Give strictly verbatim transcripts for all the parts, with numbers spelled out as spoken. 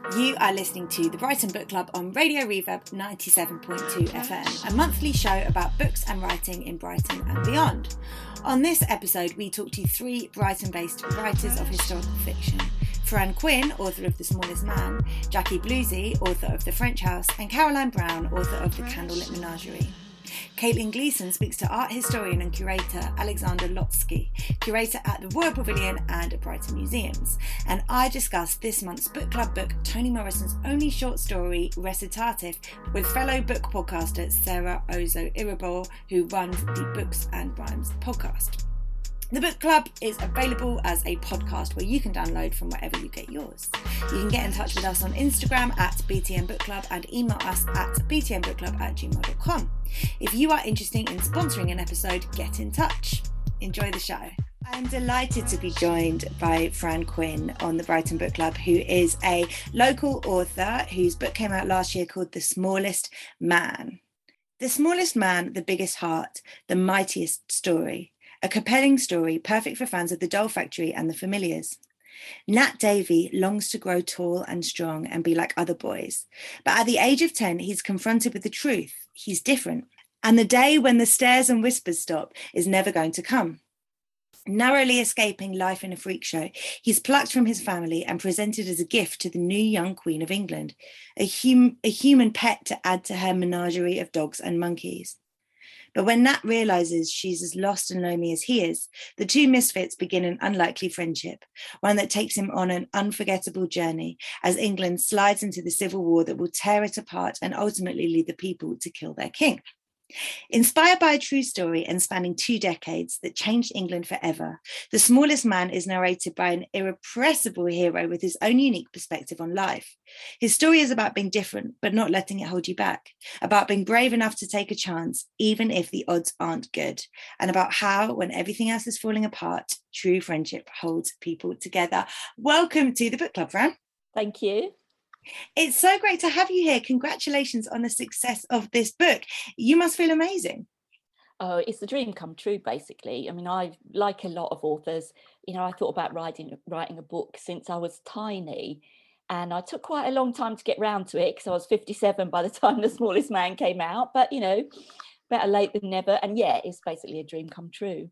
You are listening to the Brighton Book Club on Radio Reverb ninety-seven point two F M, a monthly show about books and writing in Brighton and beyond. On this episode, we talk to three Brighton-based writers of historical fiction. Fran Quinn, author of The Smallest Man, Jackie Bluesy, author of The French House, and Caroline Brown, author of The Candlelit Menagerie. Caitlin Gleeson speaks to art historian and curator Alexander Lotsky, curator at the Royal Pavilion and at Brighton Museums. And I discuss this month's book club book, Toni Morrison's only short story, Recitative, with fellow book podcaster Sarah Ozo-Iribor, who runs the Books and Rhymes podcast. The book club is available as a podcast where you can download from wherever you get yours. You can get in touch with us on Instagram at B T M Book Club and email us at b t m book club at gmail dot com. If you are interested in sponsoring an episode, get in touch. Enjoy the show. I'm delighted to be joined by Fran Quinn on the Brighton Book Club, who is a local author whose book came out last year called The Smallest Man. The Smallest Man, the Biggest Heart, the Mightiest Story. A compelling story, perfect for fans of The Doll Factory and The Familiars. Nat Davey longs to grow tall and strong and be like other boys. But at the age of ten, he's confronted with the truth. He's different. And the day when the stares and whispers stop is never going to come. Narrowly escaping life in a freak show, he's plucked from his family and presented as a gift to the new young Queen of England, a, hum- a human pet to add to her menagerie of dogs and monkeys. But when Nat realises she's as lost and lonely as he is, the two misfits begin an unlikely friendship, one that takes him on an unforgettable journey as England slides into the civil war that will tear it apart and ultimately lead the people to kill their king. Inspired by a true story and spanning two decades that changed England forever, The Smallest Man is narrated by an irrepressible hero with his own unique perspective on life. His story is about being different, but not letting it hold you back, about being brave enough to take a chance, even if the odds aren't good, and about how, when everything else is falling apart, true friendship holds people together. Welcome to the book club, Fran. Thank you. It's so great to have you here. Congratulations on the success of this book. You must feel amazing. Oh, it's a dream come true, basically. I mean, I, like a lot of authors, you know, I thought about writing, writing a book since I was tiny. And I took quite a long time to get round to it because I was fifty-seven by the time The Smallest Man came out. But, you know, better late than never. And yeah, it's basically a dream come true.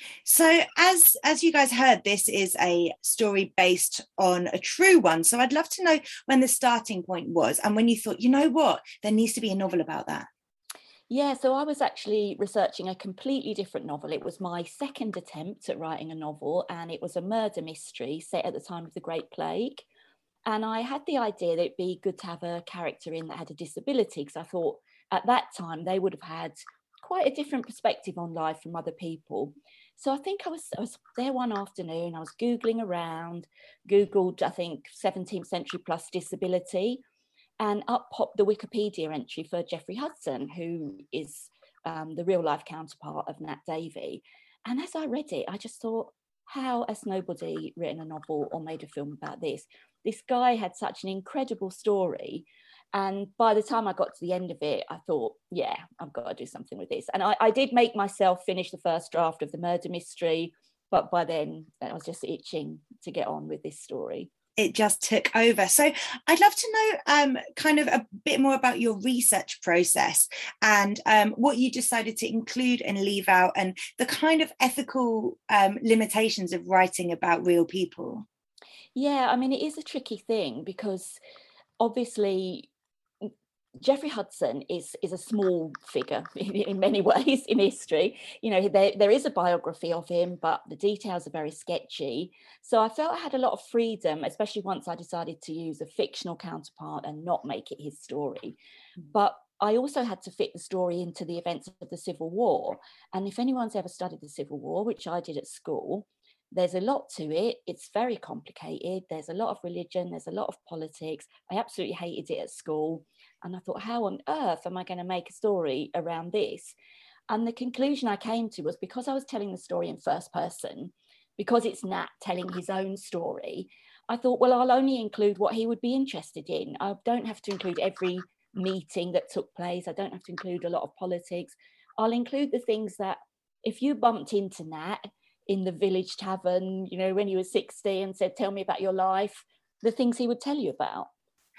So as as you guys heard, this is a story based on a true one. So I'd love to know when the starting point was and when you thought, you know what, there needs to be a novel about that. Yeah, so I was actually researching a completely different novel. It was my second attempt at writing a novel, and it was a murder mystery set at the time of the Great Plague. And I had the idea that it'd be good to have a character in that had a disability, because I thought at that time they would have had quite a different perspective on life from other people. So I think I was, I was there one afternoon, I was Googling around, Googled, I think, seventeenth century plus disability, and up popped the Wikipedia entry for Geoffrey Hudson, who is um, the real life counterpart of Nat Davey. And as I read it, I just thought, how has nobody written a novel or made a film about this? This guy had such an incredible story. And by the time I got to the end of it, I thought, yeah, I've got to do something with this. And I, I did make myself finish the first draft of the murder mystery, but by then I was just itching to get on with this story. It just took over. So I'd love to know um, kind of a bit more about your research process and um, what you decided to include and leave out, and the kind of ethical um, limitations of writing about real people. Yeah, I mean, it is a tricky thing because obviously Geoffrey Hudson is is a small figure in, in many ways in history. You know, there, there is a biography of him, but the details are very sketchy. So I felt I had a lot of freedom, especially once I decided to use a fictional counterpart and not make it his story. But I also had to fit the story into the events of the Civil War. And if anyone's ever studied the Civil War, which I did at school, there's a lot to it. It's very complicated. There's a lot of religion. There's a lot of politics. I absolutely hated it at school. And I thought, how on earth am I going to make a story around this? And the conclusion I came to was, because I was telling the story in first person, because it's Nat telling his own story, I thought, well, I'll only include what he would be interested in. I don't have to include every meeting that took place. I don't have to include a lot of politics. I'll include the things that if you bumped into Nat in the village tavern, you know, when you were sixty and said, tell me about your life, the things he would tell you about.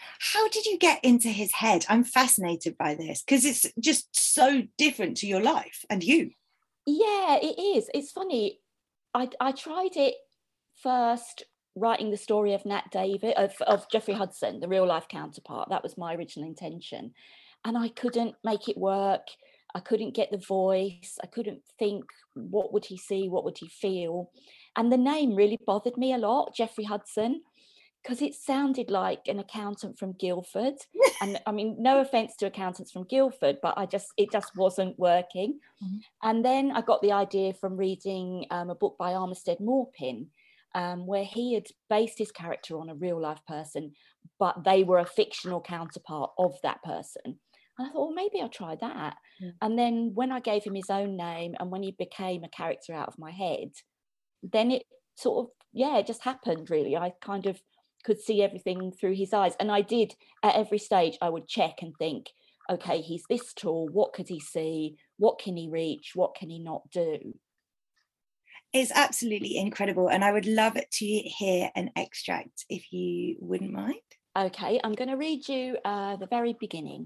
How did you get into his head? I'm fascinated by this because it's just so different to your life and you. Yeah, it is. It's funny. I, I tried it first writing the story of Nat David, of, of Jeffrey Hudson, the real life counterpart. That was my original intention. And I couldn't make it work. I couldn't get the voice. I couldn't think, what would he see? What would he feel? And the name really bothered me a lot, Jeffrey Hudson, because it sounded like an accountant from Guildford. And I mean, no offense to accountants from Guildford, but I just, it just wasn't working. Mm-hmm. And then I got the idea from reading um, a book by Armistead Maupin, um, where he had based his character on a real life person, but they were a fictional counterpart of that person. And I thought, well, maybe I'll try that. Yeah. And then when I gave him his own name and when he became a character out of my head, then it sort of, yeah, it just happened really. I kind of could see everything through his eyes. And I did, at every stage, I would check and think, okay, he's this tall, what could he see? What can he reach? What can he not do? It's absolutely incredible. And I would love to hear an extract if you wouldn't mind. Okay, I'm going to read you uh, the very beginning.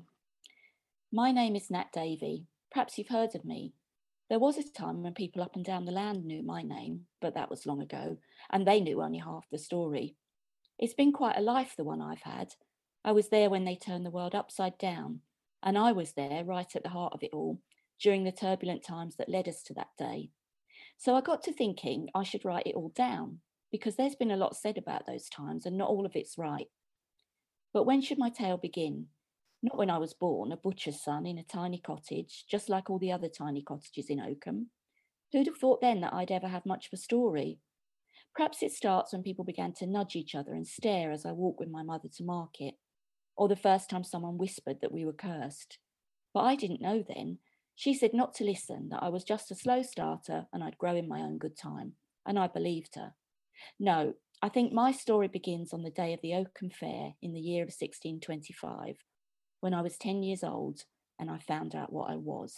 My name is Nat Davey. Perhaps you've heard of me. There was a time when people up and down the land knew my name, but that was long ago, and they knew only half the story. It's been quite a life, the one I've had. I was there when they turned the world upside down, and I was there right at the heart of it all, during the turbulent times that led us to that day. So I got to thinking I should write it all down, because there's been a lot said about those times, and not all of it's right. But when should my tale begin? Not when I was born, a butcher's son in a tiny cottage, just like all the other tiny cottages in Oakham. Who'd have thought then that I'd ever have much of a story? Perhaps it starts when people began to nudge each other and stare as I walked with my mother to market, or the first time someone whispered that we were cursed. But I didn't know then. She said not to listen, that I was just a slow starter and I'd grow in my own good time, and I believed her. No, I think my story begins on the day of the Oakham Fair in the year of sixteen twenty-five, when I was ten years old and I found out what I was.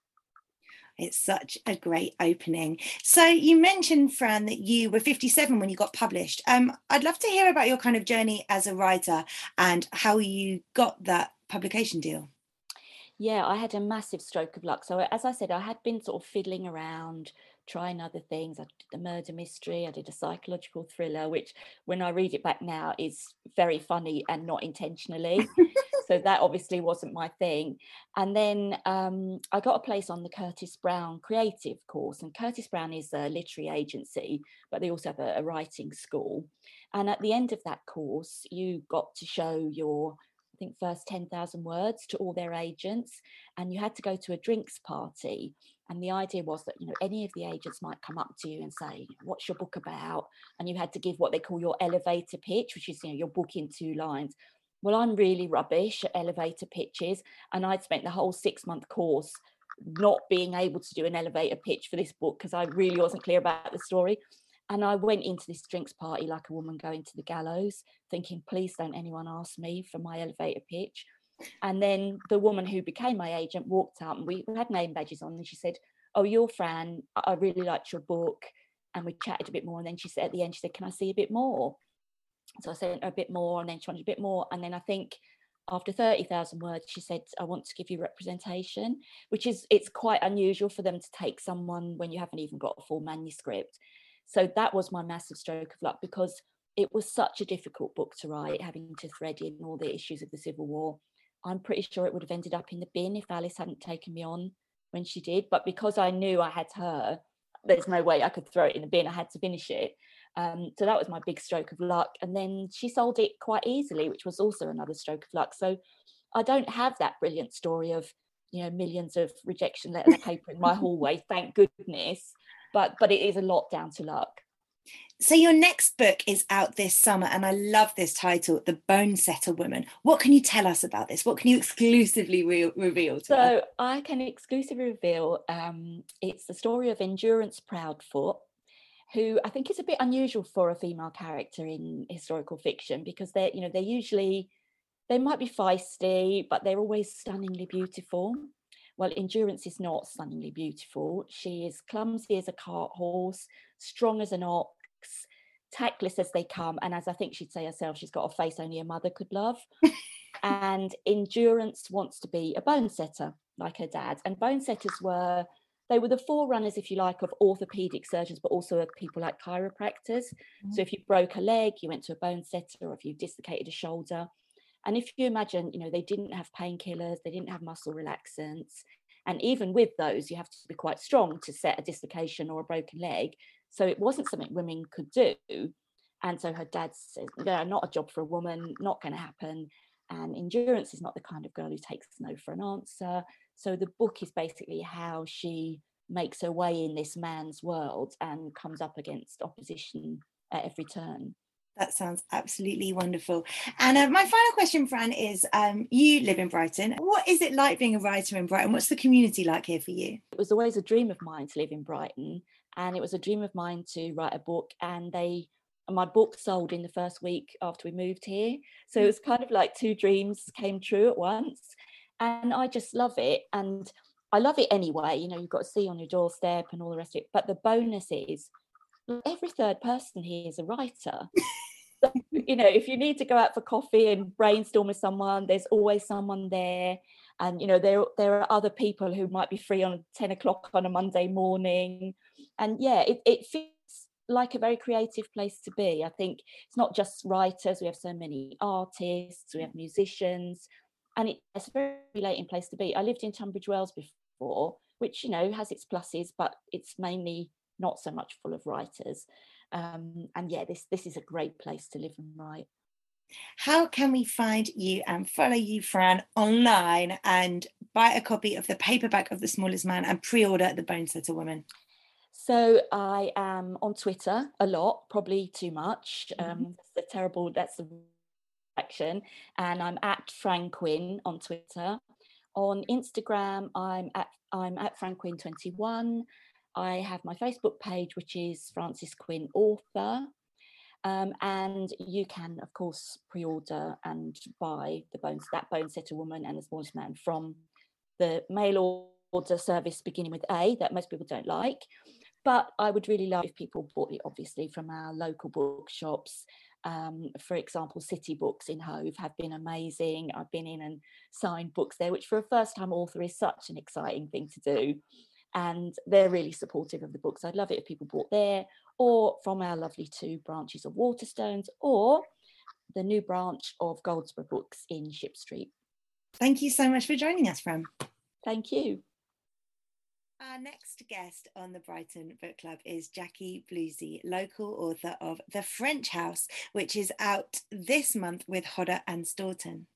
It's such a great opening. So you mentioned, Fran, that you were fifty-seven when you got published. Um, I'd love to hear about your kind of journey as a writer and how you got that publication deal. Yeah, I had a massive stroke of luck. So as I said, I had been sort of fiddling around, trying other things. I did a murder mystery, I did a psychological thriller, which when I read it back now is very funny and not intentionally. So that obviously wasn't my thing. And then um, I got a place on the Curtis Brown creative course. And Curtis Brown is a literary agency, but they also have a, a writing school. And at the end of that course, you got to show your, I think, first ten thousand words to all their agents. And you had to go to a drinks party. And the idea was that, you know, any of the agents might come up to you and say, what's your book about? And you had to give what they call your elevator pitch, which is, you know, your book in two lines. Well, I'm really rubbish at elevator pitches, and I'd spent the whole six-month course not being able to do an elevator pitch for this book because I really wasn't clear about the story. And I went into this drinks party like a woman going to the gallows, thinking, please don't anyone ask me for my elevator pitch. And then the woman who became my agent walked up, and we had name badges on, and she said, oh, you're Fran, I really liked your book. And we chatted a bit more, and then she said at the end, she said, can I see a bit more? So I sent her a bit more, and then she wanted a bit more. And then I think after thirty thousand words, she said, I want to give you representation, which is, it's quite unusual for them to take someone when you haven't even got a full manuscript. So that was my massive stroke of luck, because it was such a difficult book to write, having to thread in all the issues of the Civil War. I'm pretty sure it would have ended up in the bin if Alice hadn't taken me on when she did. But because I knew I had her, there's no way I could throw it in the bin. I had to finish it. Um, so that was my big stroke of luck. And then she sold it quite easily, which was also another stroke of luck. So I don't have that brilliant story of, you know, millions of rejection letters paper in my hallway, thank goodness. But but it is a lot down to luck. So your next book is out this summer, and I love this title, The Bonesetter Woman. What can you tell us about this? What can you exclusively re- reveal to so us? So I can exclusively reveal um, it's the story of Endurance Proudfoot, who I think is a bit unusual for a female character in historical fiction, because they're, you know, they're usually, they might be feisty, but they're always stunningly beautiful. Well, Endurance is not stunningly beautiful. She is clumsy as a cart horse, strong as an ox, tactless as they come. And as I think she'd say herself, she's got a face only a mother could love. And Endurance wants to be a bone setter like her dad. And bone setters were, they were the forerunners, if you like, of orthopedic surgeons, but also of people like chiropractors. Mm-hmm. So if you broke a leg, you went to a bone setter, or if you dislocated a shoulder. And if you imagine, you know, they didn't have painkillers, they didn't have muscle relaxants. And even with those, you have to be quite strong to set a dislocation or a broken leg. So it wasn't something women could do. And so her dad said, yeah, not a job for a woman, not going to happen. And Endurance is not the kind of girl who takes no for an answer. So the book is basically how she makes her way in this man's world and comes up against opposition at every turn. That sounds absolutely wonderful. And uh, my final question, Fran, is um, you live in Brighton. What is it like being a writer in Brighton? What's the community like here for you? It was always a dream of mine to live in Brighton, and it was a dream of mine to write a book, and they my book sold in the first week after we moved here. So it was kind of like two dreams came true at once. And I just love it. And I love it anyway. You know, you've got to see on your doorstep and all the rest of it. But the bonus is every third person here is a writer. So, you know, if you need to go out for coffee and brainstorm with someone, there's always someone there. And, you know, there, there are other people who might be free on ten o'clock on a Monday morning. And yeah, it, it feels like a very creative place to be. I think it's not just writers. We have so many artists, we have musicians, and it's a very relating place to be. I lived in Tunbridge Wells before, which, you know, has its pluses, but it's mainly not so much full of writers. Um, and yeah, this this is a great place to live and write. How can we find you and follow you, Fran, online and buy a copy of the paperback of The Smallest Man and pre-order The Bone Setter Woman? So I am on Twitter a lot, probably too much. Um, mm-hmm. That's the terrible, that's the action. And I'm at Fran Quinn on Twitter. On Instagram, I'm at I'm at Fran Quinn twenty-one. I have my Facebook page, which is Frances Quinn Author. Um, and you can, of course, pre-order and buy the bones, that Bone Setter Woman and The Smallest Man from the mail order service beginning with A that most people don't like. But I would really love if people bought it, obviously, from our local bookshops. Um, for example, City Books in Hove have been amazing. I've been in and signed books there, which for a first-time author is such an exciting thing to do. And they're really supportive of the books. I'd love it if people bought there, or from our lovely two branches of Waterstones, or the new branch of Goldsborough Books in Ship Street. Thank you so much for joining us, Fran. Thank you. Our next guest on the Brighton Book Club is Jackie Bluesy, local author of The French House, which is out this month with Hodder and Stoughton.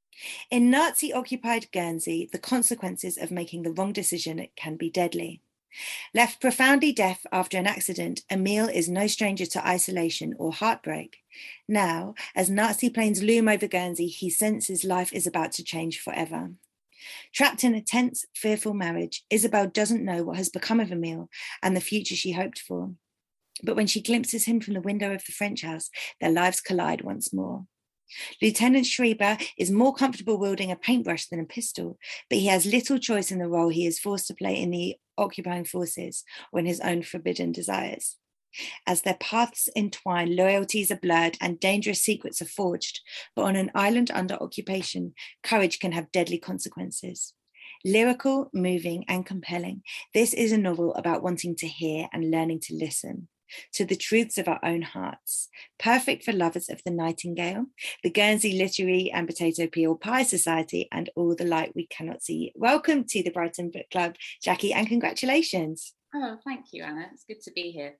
In Nazi-occupied Guernsey, the consequences of making the wrong decision can be deadly. Left profoundly deaf after an accident, Emile is no stranger to isolation or heartbreak. Now, as Nazi planes loom over Guernsey, he senses life is about to change forever. Trapped in a tense, fearful marriage, Isabel doesn't know what has become of Emile and the future she hoped for. But when she glimpses him from the window of the French house, their lives collide once more. Lieutenant Schreiber is more comfortable wielding a paintbrush than a pistol, but he has little choice in the role he is forced to play in the occupying forces or in his own forbidden desires. As their paths entwine, loyalties are blurred and dangerous secrets are forged, but on an island under occupation, courage can have deadly consequences. Lyrical, moving, and compelling, this is a novel about wanting to hear and learning to listen to the truths of our own hearts. Perfect for lovers of the Nightingale, the Guernsey Literary and Potato Peel Pie Society, and all the light we cannot see. Welcome to the Brighton Book Club, Jackie, and congratulations. Oh, thank you, Anna. It's good to be here.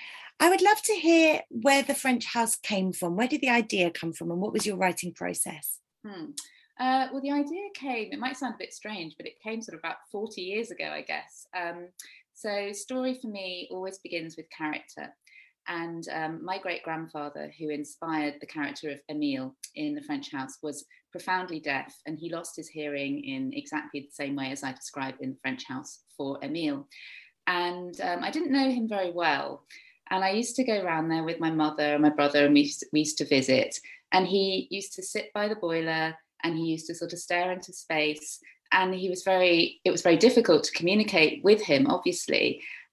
I would love to hear where The French House came from. Where did the idea come from, and what was your writing process? Hmm. Uh, well, the idea came, it might sound a bit strange, but it came sort of about forty years ago, I guess. Um, so story for me always begins with character. And um, my great-grandfather, who inspired the character of Emile in The French House, was profoundly deaf, and he lost his hearing in exactly the same way as I described in The French House for Emile. And um, I didn't know him very well. And I used to go around there with my mother and my brother, and we used to, we used to visit. And he used to sit by the boiler, and he used to sort of stare into space. And he was very, it was very difficult to communicate with him, obviously.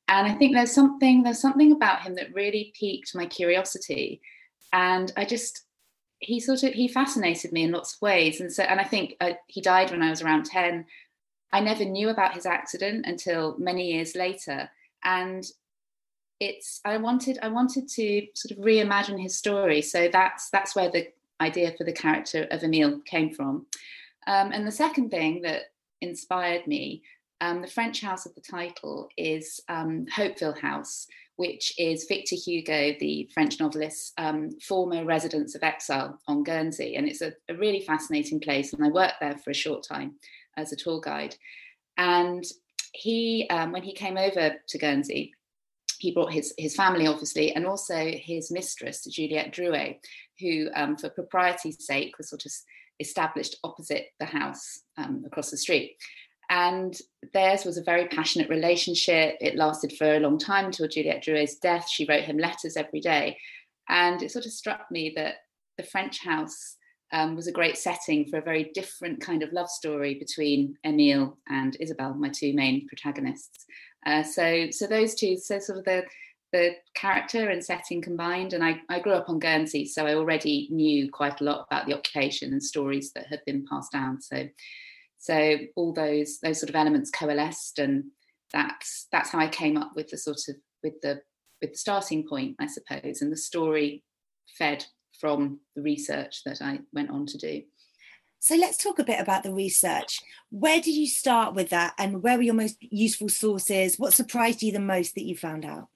and I think there's something there's something about him that really piqued my curiosity, and I just he sort of he fascinated me in lots of ways. And so and I think uh, he died when I was around ten. I never knew about his accident until many years later, and it's I wanted I wanted to sort of reimagine his story. So that's that's where the idea for the character of Emile came from. Um, and the second thing that inspired me, um, the French house of the title is um, Hopeville House, which is Victor Hugo, the French novelist's um, former residence of exile on Guernsey. And it's a, a really fascinating place. And I worked there for a short time as a tour guide. And he, um, when he came over to Guernsey, he brought his, his family, obviously, and also his mistress, Juliette Drouet, who, um, for propriety's sake, was sort of established opposite the house um, across the street. And theirs was a very passionate relationship. It lasted for a long time until Juliette Drouet's death. She wrote him letters every day. And it sort of struck me that the French house um, was a great setting for a very different kind of love story between Emile and Isabelle, my two main protagonists. Uh, so, so those two, so sort of the the character and setting combined. And I, I grew up on Guernsey, so I already knew quite a lot about the occupation and stories that had been passed down. So, so all those those sort of elements coalesced, and that's that's how I came up with the sort of with the with the starting point, I suppose, and the story fed from the research that I went on to do. So let's talk a bit about the research. Where did you start with that, and where were your most useful sources? What surprised you the most that you found out?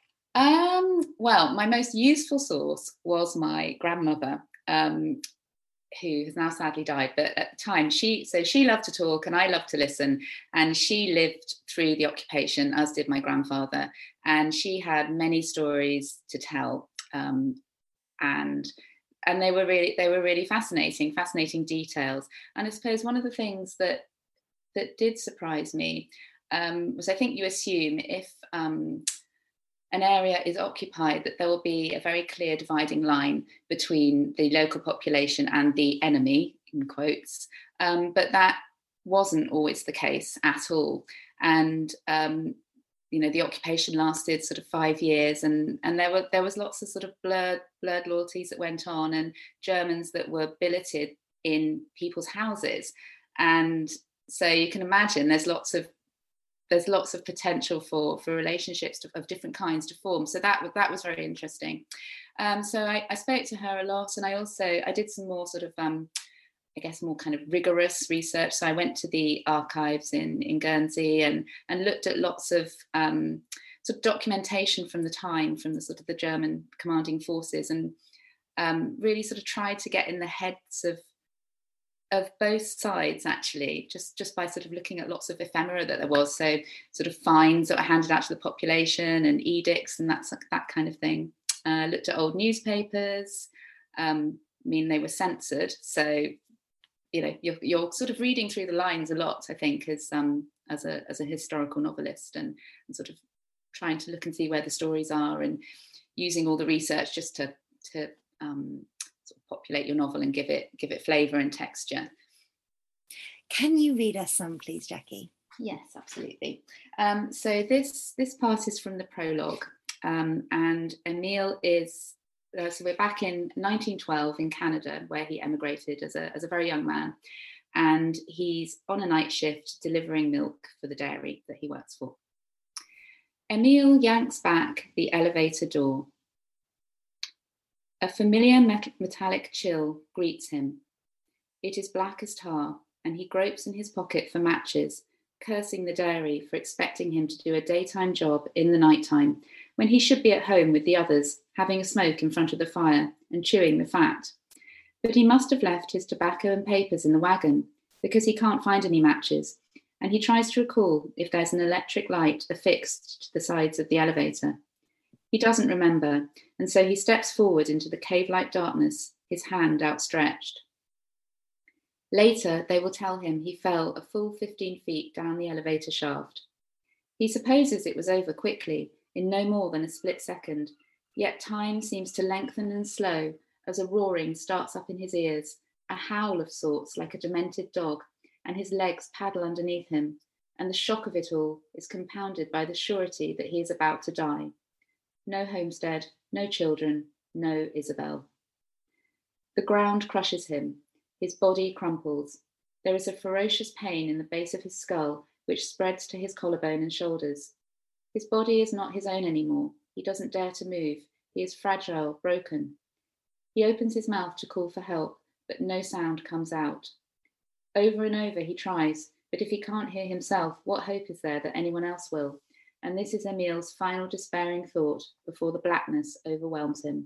Um, well, my most useful source was my grandmother, um, who has now sadly died. But at the time, she so she loved to talk and I loved to listen. And she lived through the occupation, as did my grandfather. And she had many stories to tell. Um, and and they were really they were really fascinating, fascinating details. And I suppose one of the things that that did surprise me um, was I think you assume if um, an area is occupied, that there will be a very clear dividing line between the local population and the enemy, in quotes. Um, but that wasn't always the case at all. And, um, you know, the occupation lasted sort of five years and, and there were there was lots of sort of blurred, blurred loyalties that went on, and Germans that were billeted in people's houses. And so you can imagine there's lots of there's lots of potential for, for relationships to, of different kinds to form. So that, that was very interesting. Um, so I, I spoke to her a lot, and I also, I did some more sort of, um, I guess, more kind of rigorous research. So I went to the archives in, in Guernsey and, and looked at lots of um, sort of documentation from the time, from the sort of the German commanding forces, and um, really sort of tried to get in the heads of of both sides, actually, just, just by sort of looking at lots of ephemera that there was. So sort of fines that were handed out to the population and edicts and that's that kind of thing. Uh, looked at old newspapers. Um, I mean, they were censored. So, you know, you're, you're sort of reading through the lines a lot, I think, as um, as a as a historical novelist, and, and sort of trying to look and see where the stories are, and using all the research just to to um, populate your novel and give it give it flavour and texture. Can you read us some, please, Jackie? Yes, absolutely. Um, so this this part is from the prologue, um, and Emile is uh, so we're back in nineteen twelve in Canada, where he emigrated as a as a very young man, and he's on a night shift delivering milk for the dairy that he works for. Emile yanks back the elevator door. A familiar met- metallic chill greets him. It is black as tar, and he gropes in his pocket for matches, cursing the dairy for expecting him to do a daytime job in the nighttime, when he should be at home with the others, having a smoke in front of the fire and chewing the fat. But he must have left his tobacco and papers in the wagon, because he can't find any matches, and he tries to recall if there's an electric light affixed to the sides of the elevator. He doesn't remember, and so he steps forward into the cave-like darkness, his hand outstretched. Later, they will tell him he fell a full fifteen feet down the elevator shaft. He supposes it was over quickly, in no more than a split second, yet time seems to lengthen and slow as a roaring starts up in his ears, a howl of sorts like a demented dog, and his legs paddle underneath him, and the shock of it all is compounded by the surety that he is about to die. No homestead, no children, no Isabel. The ground crushes him, his body crumples. There is a ferocious pain in the base of his skull, which spreads to his collarbone and shoulders. His body is not his own anymore. He doesn't dare to move. He is fragile, broken. He opens his mouth to call for help, but no sound comes out. Over and over he tries, but if he can't hear himself, what hope is there that anyone else will? And this is Emil's final despairing thought before the blackness overwhelms him.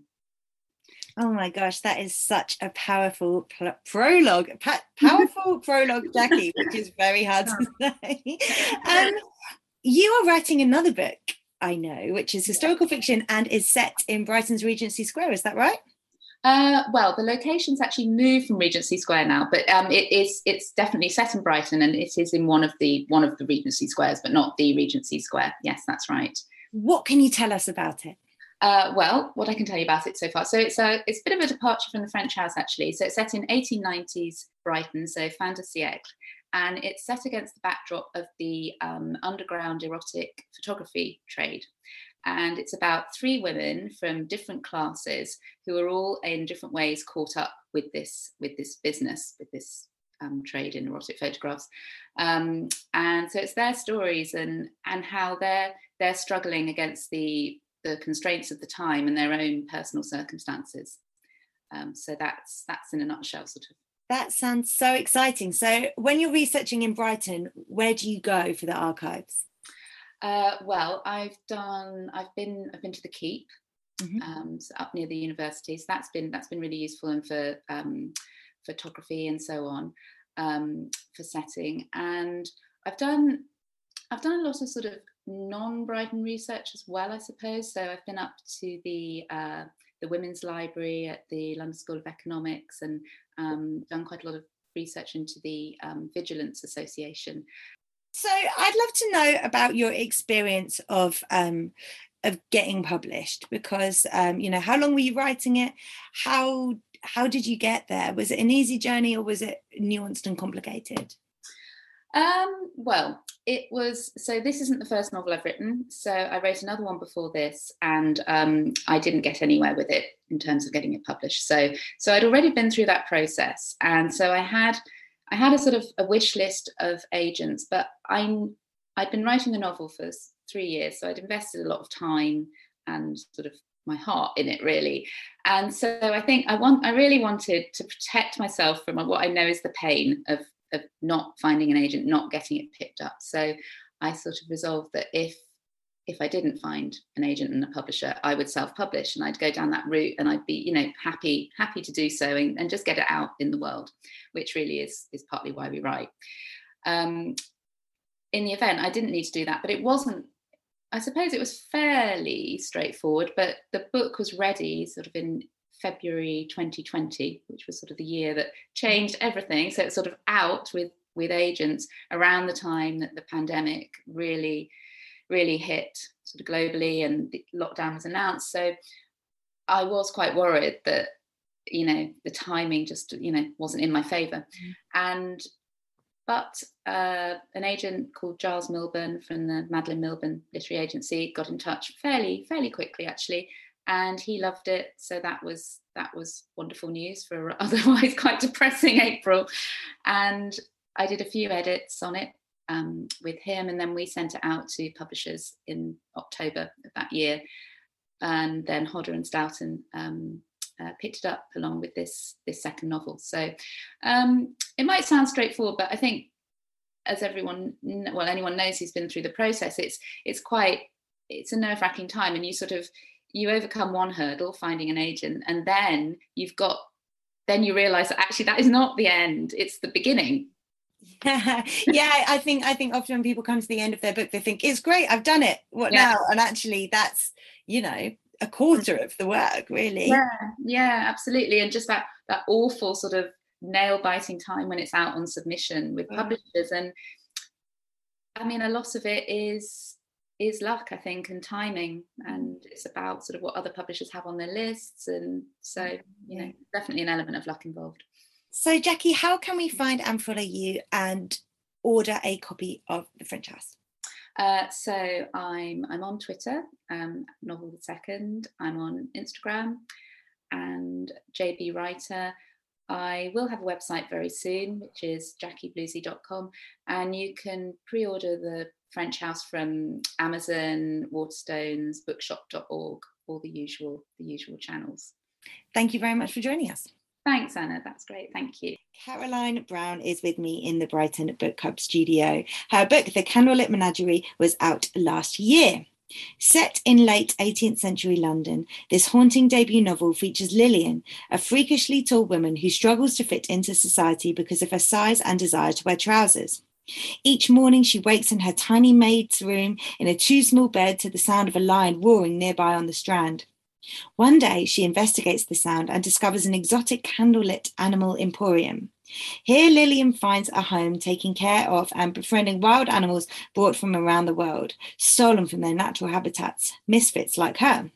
Oh my gosh, that is such a powerful pl- prologue, pa- powerful prologue, Jackie, which is very hard to say. Um, you are writing another book, I know, which is historical fiction and is set in Brighton's Regency Square, is that right? Uh, well, the location's actually moved from Regency Square now, but um, it is it's definitely set in Brighton, and it is in one of the one of the Regency Squares, but not the Regency Square. Yes, that's right. What can you tell us about it? Uh, well, what I can tell you about it so far. So it's a it's a bit of a departure from the French house, actually. So it's set in eighteen nineties Brighton, so fin de siècle, and it's set against the backdrop of the um, underground erotic photography trade. And it's about three women from different classes who are all in different ways caught up with this with this business, with this um, trade in erotic photographs. Um, and so it's their stories and and how they're they're struggling against the the constraints of the time and their own personal circumstances. Um, so that's that's in a nutshell, sort of. That sounds so exciting. So when you're researching in Brighton, where do you go for the archives? Uh, well, I've done. I've been. I've been to the Keep, mm-hmm. um, so up near the university. So that's been that's been really useful, and for um, photography and so on, um, for setting. And I've done. I've done a lot of sort of non-Brighton research as well, I suppose. So I've been up to the uh, the Women's Library at the London School of Economics, and um, done quite a lot of research into the um, Vigilance Association. So I'd love to know about your experience of um, of getting published, because um, you know, how long were you writing it? How how did you get there? Was it an easy journey, or was it nuanced and complicated? Um, well, it was. So this isn't the first novel I've written. So I wrote another one before this, and um, I didn't get anywhere with it in terms of getting it published. So so I'd already been through that process, and so I had. I had a sort of a wish list of agents, but I'm, I'd been writing a novel for three years, so I'd invested a lot of time and sort of my heart in it, really. And so I think I want, I really wanted to protect myself from what I know is the pain of, of not finding an agent, not getting it picked up. So I sort of resolved that if if I didn't find an agent and a publisher, I would self-publish, and I'd go down that route, and I'd be, you know, happy, happy to do so, and, and just get it out in the world, which really is, is partly why we write. Um, in the event, I didn't need to do that, but it wasn't, I suppose it was fairly straightforward, but the book was ready sort of in February twenty twenty, which was sort of the year that changed everything. So it's sort of out with, with agents around the time that the pandemic really really hit sort of globally and the lockdown was announced. So I was quite worried that, you know, the timing just, you know, wasn't in my favour. Mm. And, but uh, an agent called Giles Milburn from the Madeline Milburn Literary Agency got in touch fairly, fairly quickly, actually. And he loved it. So that was, that was wonderful news for otherwise quite depressing April. And I did a few edits on it. Um, with him, and then we sent it out to publishers in October of that year, and then Hodder and Stoughton um, uh, picked it up along with this this second novel. So um, it might sound straightforward, but I think, as everyone, well, anyone knows who's been through the process, it's it's quite it's a nerve-wracking time, and you sort of you overcome one hurdle, finding an agent, and then you've got then you realise that actually that is not the end; it's the beginning. yeah, I think I think often when people come to the end of their book, they think it's great, I've done it. What yeah. now? And actually, that's, you know, a quarter of the work, really. Yeah, yeah, absolutely. And just that that awful sort of nail-biting time when it's out on submission with publishers. And I mean, a lot of it is is luck, I think, and timing, and it's about sort of what other publishers have on their lists. And so, you know, definitely an element of luck involved. So, Jackie, how can we find and follow you and order a copy of The French House? Uh, so I'm I'm on Twitter, um, Novel the Second. I'm on Instagram and J B Writer. I will have a website very soon, which is jackie bluesy dot com, and you can pre-order The French House from Amazon, Waterstones, bookshop dot org, all the usual the usual channels. Thank you very much for joining us. Thanks, Anna. That's great. Thank you. Caroline Brown is with me in the Brighton Book Club studio. Her book, The Candlelit Menagerie, was out last year. Set in late eighteenth century London, this haunting debut novel features Lillian, a freakishly tall woman who struggles to fit into society because of her size and desire to wear trousers. Each morning she wakes in her tiny maid's room in a too small bed to the sound of a lion roaring nearby on the Strand. One day she investigates the sound and discovers an exotic candlelit animal emporium. Here Lillian finds a home taking care of and befriending wild animals brought from around the world, stolen from their natural habitats, misfits like her.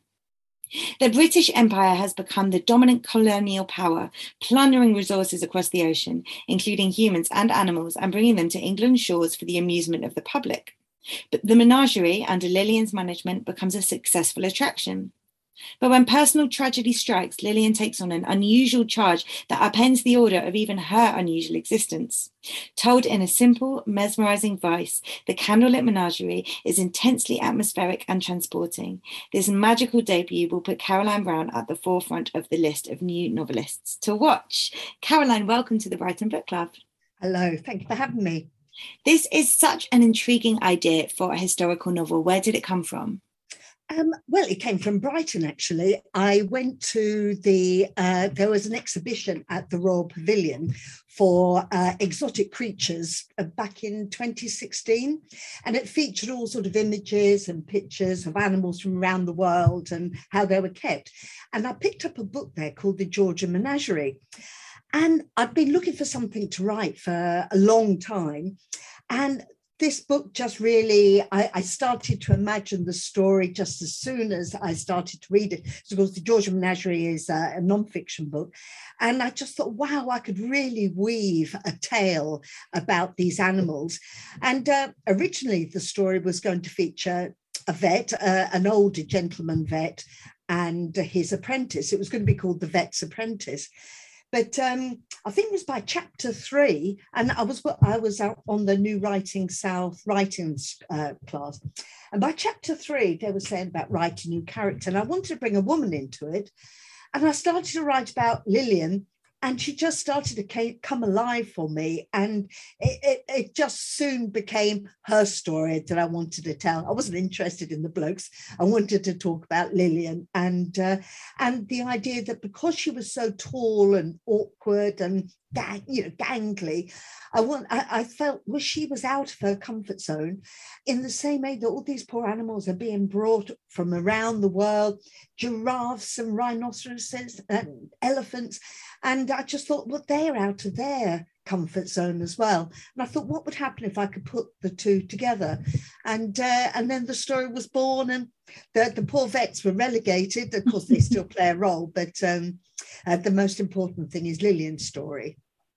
The British Empire has become the dominant colonial power, plundering resources across the ocean, including humans and animals, and bringing them to England's shores for the amusement of the public. But the menagerie, under Lillian's management, becomes a successful attraction. But when personal tragedy strikes, Lillian takes on an unusual charge that upends the order of even her unusual existence. Told in a simple, mesmerising voice, The Candlelit Menagerie is intensely atmospheric and transporting. This magical debut will put Caroline Brown at the forefront of the list of new novelists to watch. Caroline, welcome to the Brighton Book Club. Hello, thank you for having me. This is such an intriguing idea for a historical novel. Where did it come from? Um, well, it came from Brighton, actually. I went to the, uh, there was an exhibition at the Royal Pavilion for uh, exotic creatures uh, back in twenty sixteen. And it featured all sort of images and pictures of animals from around the world and how they were kept. And I picked up a book there called The Georgian Menagerie. And I'd been looking for something to write for a long time. And this book just really, I, I started to imagine the story just as soon as I started to read it. So, of course, The Georgian Menagerie is a, a non-fiction book. And I just thought, wow, I could really weave a tale about these animals. And uh, originally, the story was going to feature a vet, uh, an older gentleman vet, and his apprentice. It was going to be called The Vet's Apprentice. But um, I think it was by chapter three, and I was I was out on the New Writing South writing uh, class. And by chapter three, they were saying about writing a new character. And I wanted to bring a woman into it. And I started to write about Lillian, and she just started to come alive for me. And it, it, it just soon became her story that I wanted to tell. I wasn't interested in the blokes. I wanted to talk about Lillian and, uh, and the idea that because she was so tall and awkward and gang, you know, gangly, I, want, I, I felt well, she was out of her comfort zone in the same way that all these poor animals are being brought from around the world, giraffes and rhinoceroses and elephants. And I just thought, well, they're out of their comfort zone as well. And I thought, what would happen if I could put the two together? And uh, and then the story was born, and the, the poor vets were relegated. Of course, they still play a role, but um, uh, the most important thing is Lillian's story.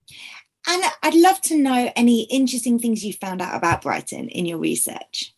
And I'd love to know any interesting things you found out about Brighton in your research.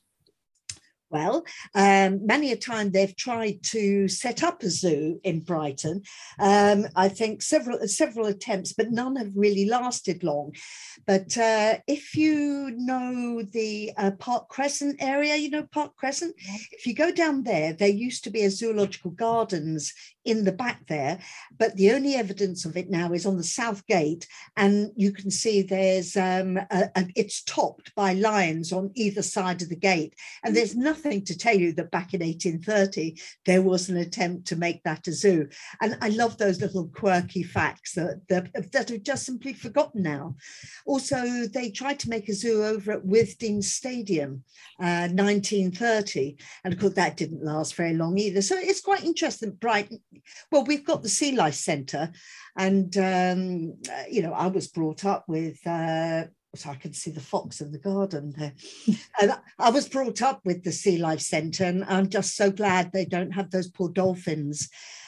Well, um, many a time they've tried to set up a zoo in Brighton. Um, I think several several attempts, but none have really lasted long. But uh, if you know the uh, Park Crescent area, you know Park Crescent, yeah. If you go down there, there used to be a zoological gardens in the back there, but the only evidence of it now is on the south gate, and you can see there's um, a, a, it's topped by lions on either side of the gate, and there's nothing to tell you that back in eighteen thirty there was an attempt to make that a zoo. And I love those little quirky facts that, that, that are just simply forgotten now. Also, they tried to make a zoo over at Withdean Stadium, uh, nineteen thirty, and of course that didn't last very long either. So it's quite interesting. Brighton, well, we've got the Sea Life Centre, and um, you know, I was brought up with uh, so I could see the fox in the garden there. And I was brought up with the Sea Life Centre, and I'm just so glad they don't have those poor dolphins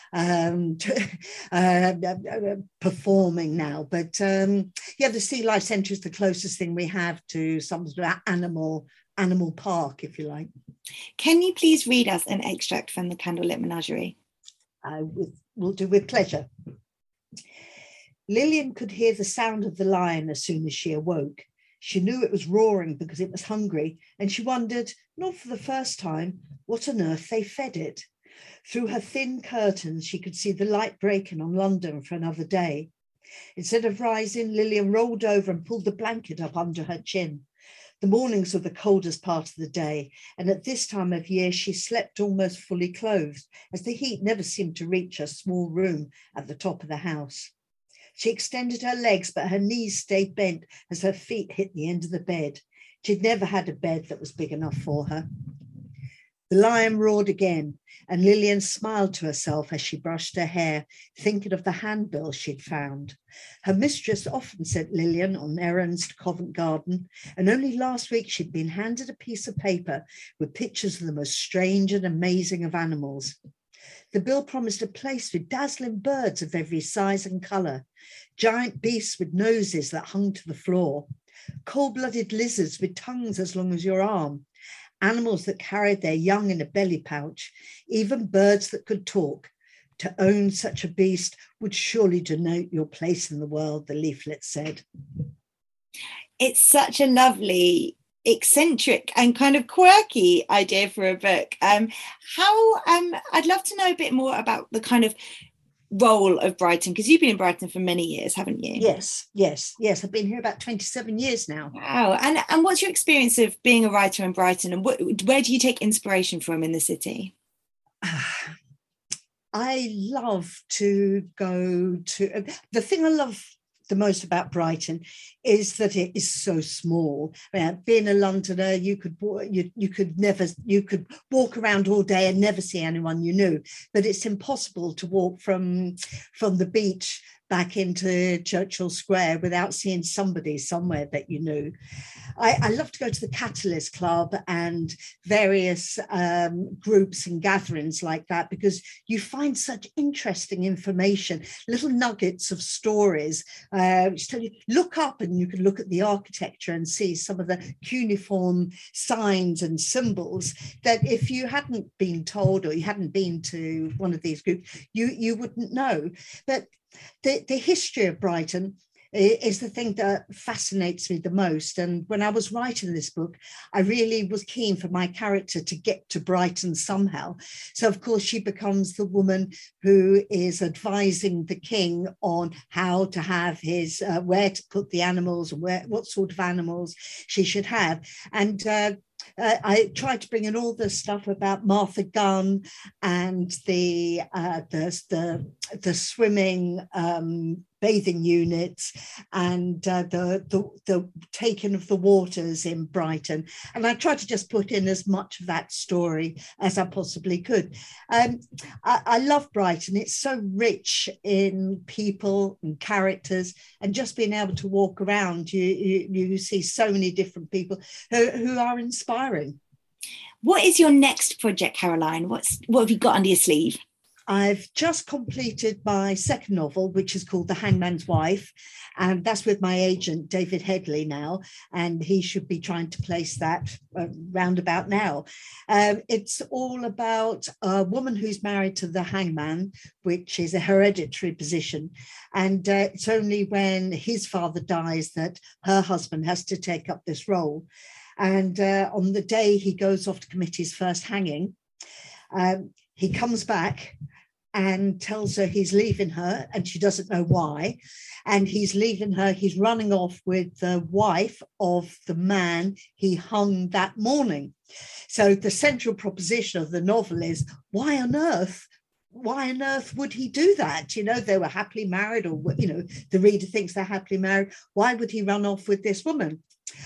um, uh, performing now. But um, yeah, the Sea Life Centre is the closest thing we have to some sort of animal, animal park, if you like. Can you please read us an extract from the Candlelit Menagerie? I will do with pleasure. Lilian could hear the sound of the lion as soon as she awoke. She knew it was roaring because it was hungry, and she wondered, not for the first time, what on earth they fed it. Through her thin curtains, she could see the light breaking on London for another day. Instead of rising, Lilian rolled over and pulled the blanket up under her chin. The mornings were the coldest part of the day, and at this time of year she slept almost fully clothed, as the heat never seemed to reach her small room at the top of the house. She extended her legs, but her knees stayed bent as her feet hit the end of the bed. She'd never had a bed that was big enough for her. The lion roared again, and Lilian smiled to herself as she brushed her hair, thinking of the handbill she'd found. Her mistress often sent Lilian on errands to Covent Garden, and only last week she'd been handed a piece of paper with pictures of the most strange and amazing of animals. The bill promised a place with dazzling birds of every size and colour, giant beasts with noses that hung to the floor, cold-blooded lizards with tongues as long as your arm, animals that carried their young in a belly pouch, even birds that could talk. To own such a beast would surely denote your place in the world, the leaflet said. It's such a lovely, eccentric and kind of quirky idea for a book. Um, how, um, I'd love to know a bit more about the kind of role of Brighton, because you've been in Brighton for many years, haven't you? Yes, yes, yes. I've been here about twenty-seven years now. Wow. And and what's your experience of being a writer in Brighton, and what, where do you take inspiration from in the city? I love to go to, the thing I love the most about Brighton is that it is so small. Uh, being a Londoner, you could you you could never you could walk around all day and never see anyone you knew. But it's impossible to walk from from the beach back into Churchill Square without seeing somebody somewhere that you knew. I, I love to go to the Catalyst Club and various um, groups and gatherings like that, because you find such interesting information, little nuggets of stories, uh, which tell you, look up and you can look at the architecture and see some of the cuneiform signs and symbols that if you hadn't been told or you hadn't been to one of these groups, you, you wouldn't know. But the, the history of Brighton is the thing that fascinates me the most. And when I was writing this book, I really was keen for my character to get to Brighton somehow. So, of course, she becomes the woman who is advising the king on how to have his, uh, where to put the animals, and where, what sort of animals she should have. And uh, Uh, I tried to bring in all the stuff about Martha Gunn and the uh, the, the the swimming um, bathing units and uh, the, the the taking of the waters in Brighton, and I tried to just put in as much of that story as I possibly could. Um, I, I love Brighton. It's so rich in people and characters, and just being able to walk around, you you, you see so many different people who, who are inspiring. What is your next project, Caroline? What's what have you got under your sleeve? I've just completed my second novel, which is called The Hangman's Wife, and that's with my agent, David Headley, now, and he should be trying to place that uh, round about now. Um, it's all about a woman who's married to the hangman, which is a hereditary position, and uh, it's only when his father dies that her husband has to take up this role. And uh, on the day he goes off to commit his first hanging, um, he comes back and tells her he's leaving her, and she doesn't know why. And he's leaving her, he's running off with the wife of the man he hung that morning. So the central proposition of the novel is, why on earth why on earth would he do that? You know, they were happily married, or, you know, the reader thinks they're happily married. Why would he run off with this woman?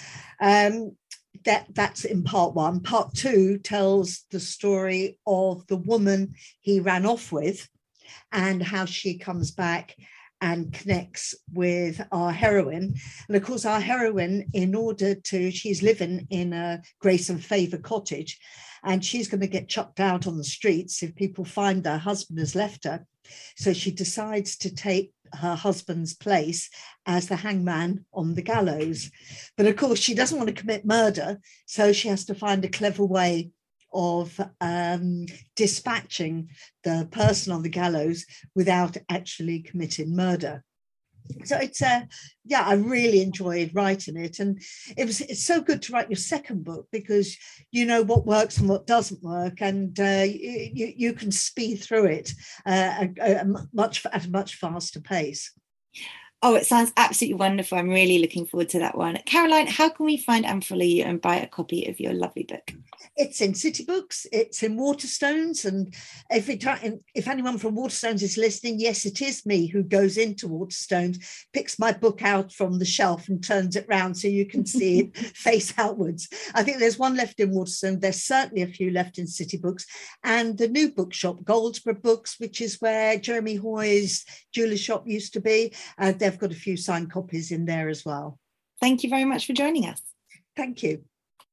Um, that that's in part one. Part two tells the story of the woman he ran off with and how she comes back and connects with our heroine. And of course, our heroine, in order to, she's living in a grace and favour cottage, and she's going to get chucked out on the streets if people find her husband has left her. So she decides to take her husband's place as the hangman on the gallows. But of course, she doesn't want to commit murder, so she has to find a clever way of um, dispatching the person on the gallows without actually committing murder. So it's uh, yeah, I really enjoyed writing it, and it was it's so good to write your second book because you know what works and what doesn't work, and uh, you you can speed through it uh, a, a much at a much faster pace. Oh, it sounds absolutely wonderful. I'm really looking forward to that one. Caroline, how can we find and follow you and buy a copy of your lovely book? It's in City Books, it's in Waterstones, and every time, if anyone from Waterstones is listening, yes, it is me who goes into Waterstones, picks my book out from the shelf and turns it round so you can see it face outwards. I think there's one left in Waterstones, there's certainly a few left in City Books, and the new bookshop, Goldsborough Books, which is where Jeremy Hoy's jeweller shop used to be, uh, they've got a few signed copies in there as well. Thank you very much for joining us. Thank you.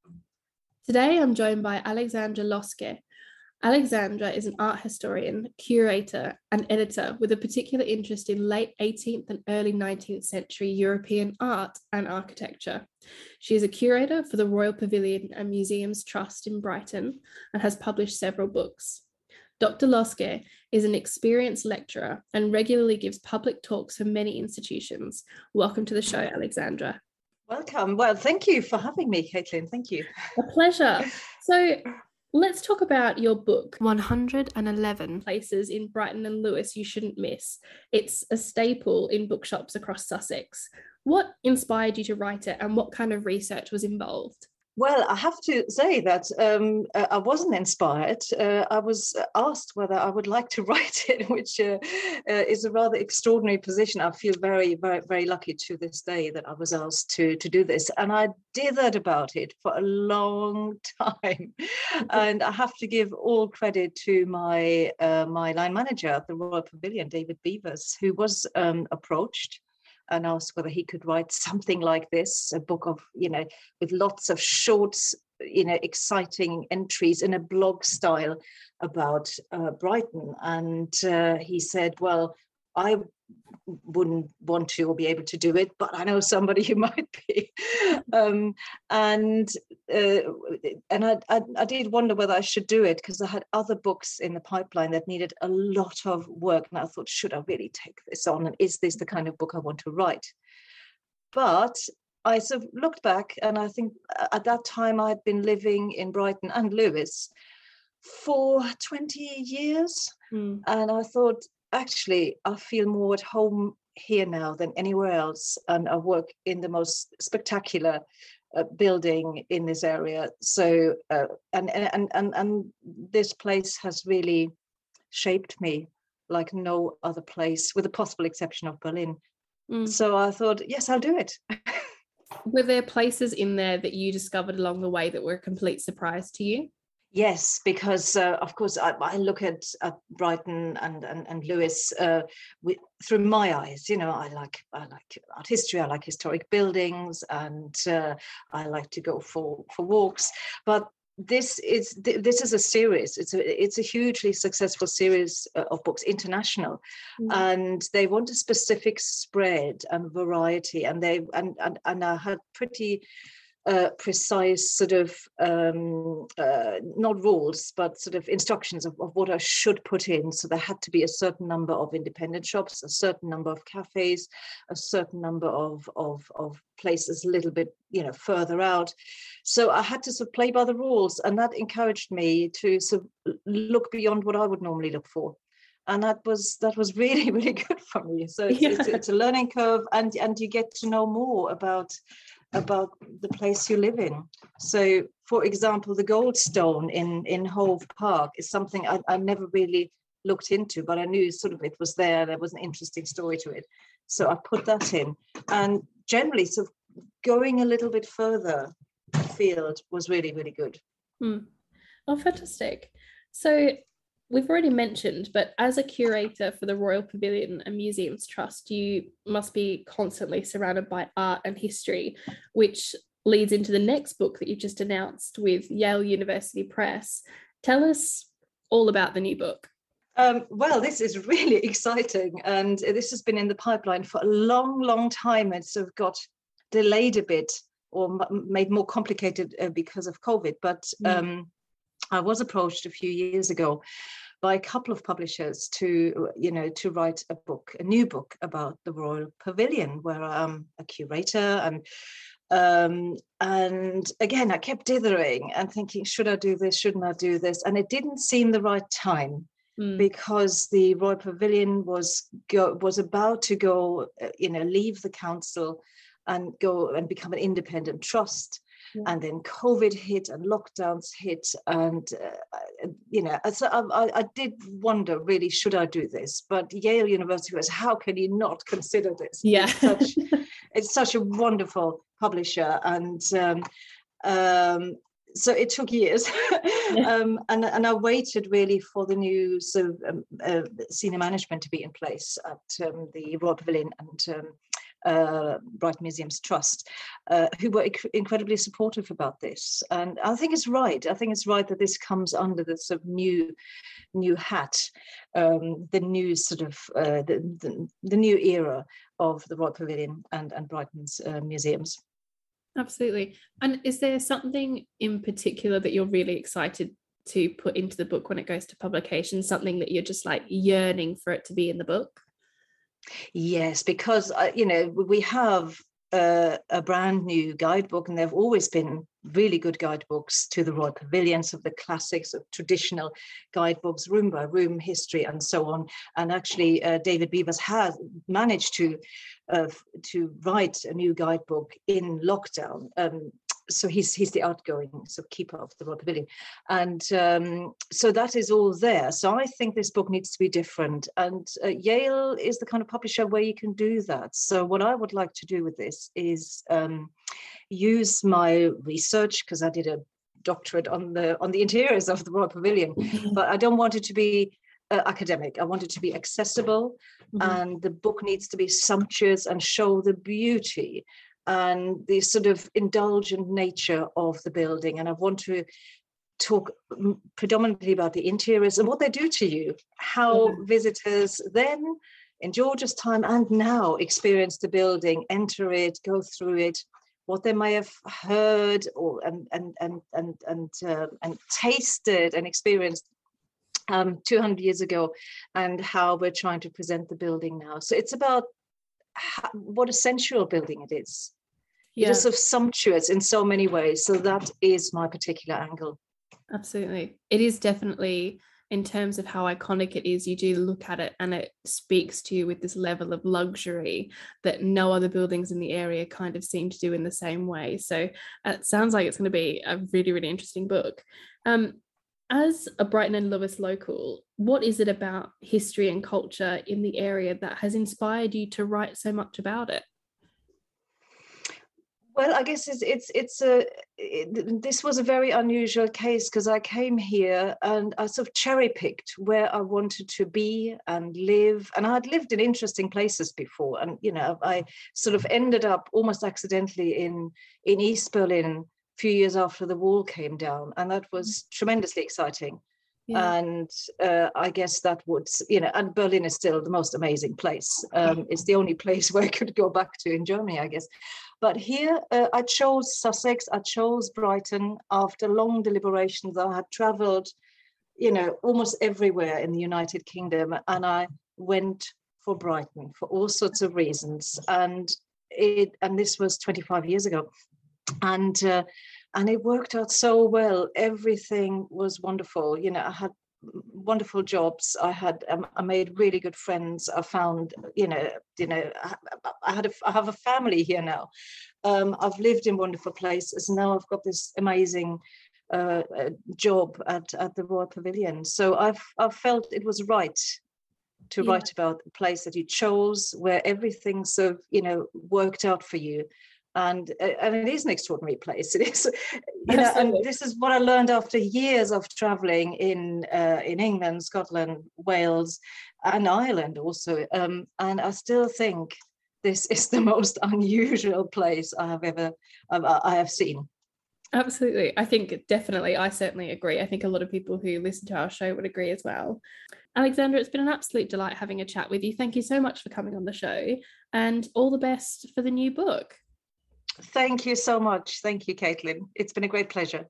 Today, I'm joined by Alexandra Loske. Alexandra is an art historian, curator, and editor with a particular interest in late eighteenth and early nineteenth century European art and architecture. She is a curator for the Royal Pavilion and Museums Trust in Brighton and has published several books. Doctor Loske is an experienced lecturer and regularly gives public talks for many institutions. Welcome to the show, Alexandra. Welcome. Well, thank you for having me, Caitlin. Thank you. A pleasure. So let's talk about your book, one hundred eleven Places in Brighton and Lewes You Shouldn't Miss. It's a staple in bookshops across Sussex. What inspired you to write it and what kind of research was involved? Well, I have to say that um, uh, I wasn't inspired. Uh, I was asked whether I would like to write it, which uh, uh, is a rather extraordinary position. I feel very, very, very lucky to this day that I was asked to, to do this. And I dithered about it for a long time. And I have to give all credit to my, uh, my line manager at the Royal Pavilion, David Beavers, who was um, approached and asked whether he could write something like this, a book of, you know, with lots of short, you know, exciting entries in a blog style about uh, Brighton. And uh, he said, well, I wouldn't want to or be able to do it, but I know somebody who might be. um, and uh, and I, I, I did wonder whether I should do it because I had other books in the pipeline that needed a lot of work. And I thought, should I really take this on? And is this the kind of book I want to write? But I sort of looked back and I think at that time I'd been living in Brighton and Lewes for twenty years. Mm. And I thought, actually, I feel more at home here now than anywhere else. And I work in the most spectacular uh, building in this area. So, uh, and, and, and, and this place has really shaped me like no other place, with the possible exception of Berlin. Mm. So I thought, yes, I'll do it. Were there places in there that you discovered along the way that were a complete surprise to you? Yes, because uh, of course I, I look at, at Brighton and and, and Lewes uh, with, through my eyes. You know, I like I like art history. I like historic buildings, and uh, I like to go for for walks. But this is this is a series. It's a it's a hugely successful series of books, international, mm. and they want a specific spread and variety. And they and and, and I had pretty. Uh, precise sort of um, uh, not rules but sort of instructions of, of what I should put in. So there had to be a certain number of independent shops, a certain number of cafes, a certain number of of, of places a little bit, you know, further out. So I had to sort of play by the rules, and that encouraged me to sort of look beyond what I would normally look for. And that was that was really, really good for me. So it's, yeah. it's, it's a learning curve, and and you get to know more about about the place you live in. So, for example, the Goldstone in, in Hove Park is something I, I never really looked into, but I knew sort of it was there. There was an interesting story to it. So I put that in. And generally, sort of going a little bit further afield was really, really good. Hmm. Oh, fantastic. So we've already mentioned, but as a curator for the Royal Pavilion and Museums Trust, you must be constantly surrounded by art and history, which leads into the next book that you just announced with Yale University Press. Tell us all about the new book. Um, well, this is really exciting, and this has been in the pipeline for a long, long time. It's sort of got delayed a bit or m- made more complicated uh, because of COVID, but um, I was approached a few years ago by a couple of publishers to, you know, to write a book, a new book about the Royal Pavilion, where I'm a curator. And um, and again, I kept dithering and thinking, should I do this? Shouldn't I do this? And it didn't seem the right time mm. because the Royal Pavilion was go, was about to go, uh, you know, leave the council and go and become an independent trust. Yeah. And then COVID hit and lockdowns hit, and uh, you know, so I, I did wonder, really, should I do this? But Yale University was, how can you not consider this? Yeah, it's such, it's such a wonderful publisher, and um, um, so it took years, yeah. um, and and I waited really for the new sort of um, uh, senior management to be in place at um, the Royal Pavilion and. Um, Uh, Brighton Museums Trust, uh, who were inc- incredibly supportive about this, and I think it's right. I think it's right that this comes under the sort of new, new hat, um, the new sort of uh, the, the the new era of the Royal Pavilion and and Brighton's uh, museums. Absolutely. And is there something in particular that you're really excited to put into the book when it goes to publication? Something that you're just like yearning for it to be in the book? Yes, because, uh, you know, we have uh, a brand new guidebook, and there have always been really good guidebooks to the Royal Pavilions, of the classics of traditional guidebooks, room by room history and so on. And actually, uh, David Beavers has managed to uh, to write a new guidebook in lockdown. Um, So he's he's the outgoing sort of keeper of the Royal Pavilion, and um, so that is all there. So I think this book needs to be different, and uh, Yale is the kind of publisher where you can do that. So what I would like to do with this is um, use my research, because I did a doctorate on the on the interiors of the Royal Pavilion, but I don't want it to be uh, academic. I want it to be accessible, mm-hmm. and the book needs to be sumptuous and show the beauty and the sort of indulgent nature of the building. And I want to talk predominantly about the interiors and what they do to you, how mm-hmm. visitors then in George's time and now experience the building, enter it, go through it, what they may have heard or and and and and and, uh, and tasted and experienced um, two hundred years ago, and how we're trying to present the building now. So it's about how, what a sensual building it is. Yeah. It is sort of sumptuous in so many ways. So that is my particular angle. Absolutely. It is definitely, in terms of how iconic it is, you do look at it and it speaks to you with this level of luxury that no other buildings in the area kind of seem to do in the same way. So it sounds like it's going to be a really, really interesting book. Um, as a Brighton and Lewes local, what is it about history and culture in the area that has inspired you to write so much about it? Well, I guess it's it's it's a it, this was a very unusual case, because I came here and I sort of cherry picked where I wanted to be and live, and I had lived in interesting places before, and you know I sort of ended up almost accidentally in in East Berlin a few years after the wall came down, and that was tremendously exciting. Yeah. And uh, I guess that would, you know, and Berlin is still the most amazing place. Um, it's the only place where I could go back to in Germany, I guess. But here uh, I chose Sussex, I chose Brighton after long deliberations. I had traveled, you know, almost everywhere in the United Kingdom, and I went for Brighton for all sorts of reasons. And it, and this was twenty-five years ago. And uh, and it worked out so well. Everything was wonderful. You know, I had wonderful jobs. I had um, I made really good friends. I found, you know, you know, I, I had a, I have a family here now. Um, I've lived in wonderful places. Now I've got this amazing uh, job at at the Royal Pavilion. So I've I've felt it was right to yeah. write about the place that you chose, where everything sort of, you know, worked out for you. And, and it is an extraordinary place. It is, you know, and this is what I learned after years of traveling in uh, in England, Scotland, Wales, and Ireland also. Um, and I still think this is the most unusual place I have ever I, I have seen. Absolutely. I think definitely, I certainly agree. I think a lot of people who listen to our show would agree as well. Alexandra, it's been an absolute delight having a chat with you. Thank you so much for coming on the show, and all the best for the new book. Thank you so much. Thank you, Caitlin. It's been a great pleasure.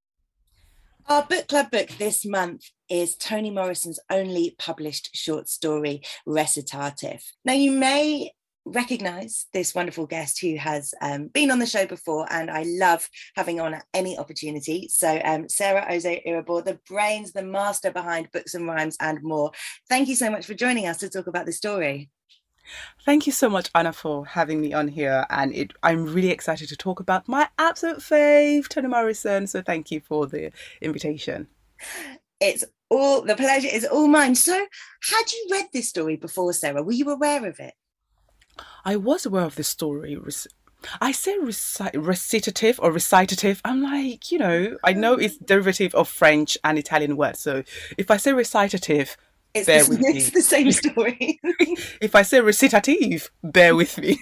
Our book club book this month is Toni Morrison's only published short story, Recitative. Now, you may recognise this wonderful guest who has um, been on the show before, and I love having on at any opportunity. So um, Sarah Ozo-Irabor, the brains, the master behind Books and Rhymes and more. Thank you so much for joining us to talk about the story. Thank you so much, Anna, for having me on here. And it, I'm really excited to talk about my absolute fave, Toni Morrison. So thank you for the invitation. It's all, the pleasure is all mine. So had you read this story before, Sarah? Were you aware of it? I was aware of this story. I say reci- recitative or recitative. I'm like, you know, I know it's derivative of French and Italian words. So if I say recitative, it's, bear the, with it's me. the same story. If I say recitative, bear with me.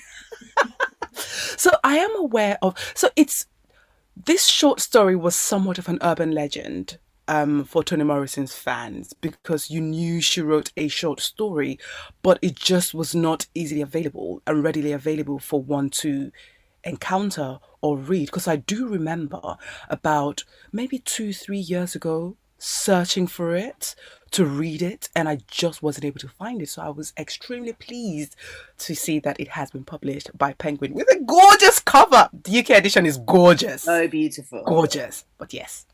So I am aware of, so it's, this short story was somewhat of an urban legend um, for Toni Morrison's fans, because you knew she wrote a short story, but it just was not easily available and readily available for one to encounter or read. Because I do remember about maybe two, three years ago, searching for it to read it, and I just wasn't able to find it. So I was extremely pleased to see that it has been published by Penguin with a gorgeous cover. The U K edition is gorgeous. So beautiful. Gorgeous. But yes.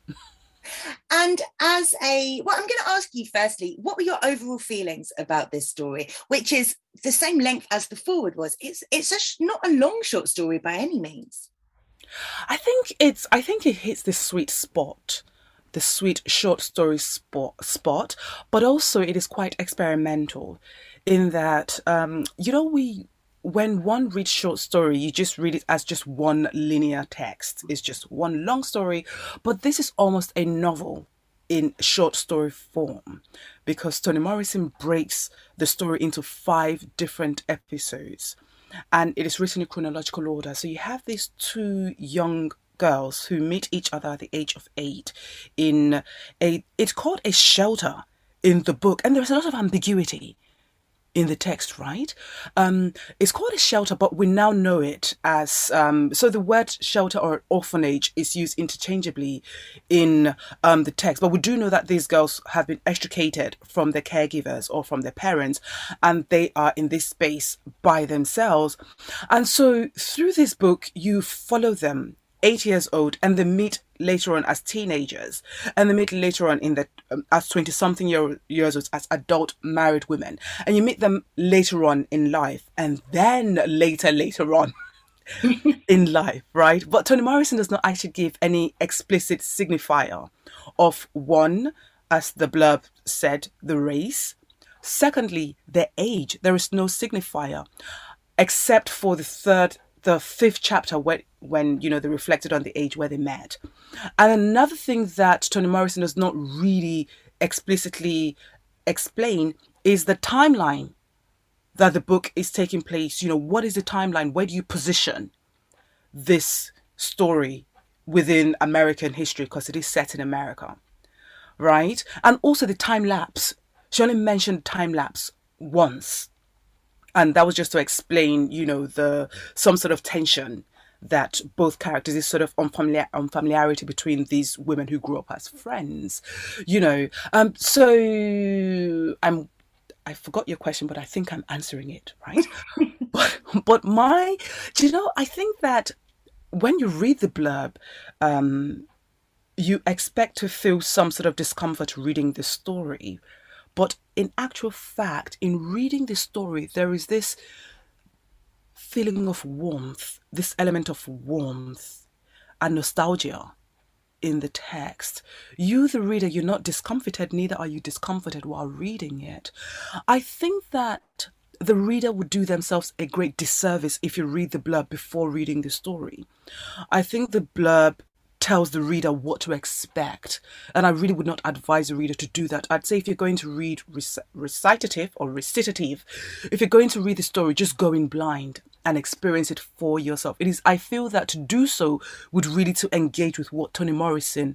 And as a, well, I'm going to ask you firstly, what were your overall feelings about this story, which is the same length as the forward was? It's it's a sh- not a long short story by any means. I think it's, I think it hits the sweet spot. The sweet short story spot, spot, but also it is quite experimental in that, um, you know, we, when one reads short story, you just read it as just one linear text. It's just one long story, but this is almost a novel in short story form, because Toni Morrison breaks the story into five different episodes, and it is written in chronological order. So you have these two young girls who meet each other at the age of eight in a, it's called a shelter in the book, and there's a lot of ambiguity in the text, right? Um, it's called a shelter, but we now know it as, um, so the word shelter or orphanage is used interchangeably in um, the text, but we do know that these girls have been extricated from their caregivers or from their parents, and they are in this space by themselves. And so through this book, you follow them eight years old, and they meet later on as teenagers, and they meet later on in the um, as twenty something year, years old as adult married women, and you meet them later on in life, and then later later on in life, right? But Toni Morrison does not actually give any explicit signifier of, one, as the blurb said, the race. Secondly, their age. There is no signifier except for the third the fifth chapter when, when, you know, they reflected on the age where they met. And another thing that Toni Morrison does not really explicitly explain is the timeline that the book is taking place. You know, what is the timeline? Where do you position this story within American history? Because it is set in America, right? And also the time lapse. She only mentioned time lapse once. And that was just to explain, you know, the some sort of tension that both characters, this sort of unfamiliar, unfamiliarity between these women who grew up as friends, you know. Um, so I'm, I forgot your question, but I think I'm answering it, right? but, but my, do you know, I think that when you read the blurb, um, you expect to feel some sort of discomfort reading the story. But in actual fact, in reading the story, there is this feeling of warmth, this element of warmth and nostalgia in the text. You, the reader, you're not discomforted, neither are you discomforted while reading it. I think that the reader would do themselves a great disservice if you read the blurb before reading the story. I think the blurb tells the reader what to expect, and I really would not advise the reader to do that. I'd say if you're going to read rec- recitative or recitative, if you're going to read the story, just go in blind and experience it for yourself. It is, I feel that to do so would really to engage with what Toni Morrison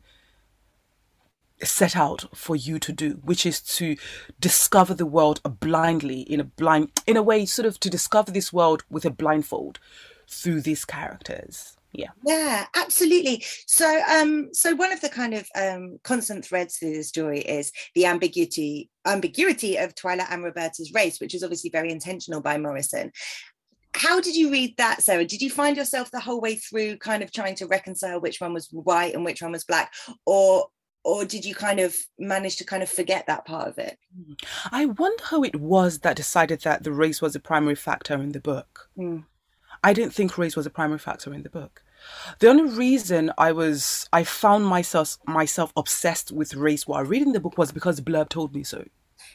set out for you to do, which is to discover the world blindly, in a blind, in a way, sort of to discover this world with a blindfold through these characters. Yeah. Yeah, absolutely. So um so one of the kind of um constant threads through the story is the ambiguity ambiguity of Twyla and Roberta's race, which is obviously very intentional by Morrison. How did you read that, Sarah? Did you find yourself the whole way through kind of trying to reconcile which one was white and which one was black, or or did you kind of manage to kind of forget that part of it? I wonder who it was that decided that the race was a primary factor in the book. Mm. I didn't think race was a primary factor in the book. The only reason I was, I found myself myself obsessed with race while reading the book was because the blurb told me so.